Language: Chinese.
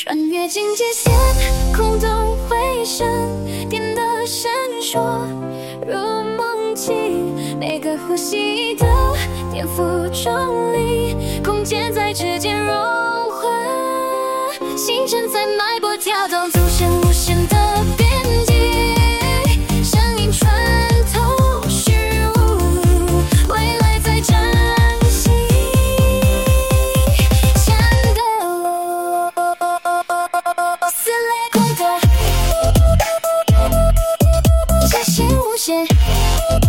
穿越境界线，空洞回声，点的闪烁如梦境，每个呼吸都颠覆重力，空间在指尖融化，星辰在脉搏跳动，走向无限的边际，声音穿透虚无，未来在展现。撕裂空洞，界限无限。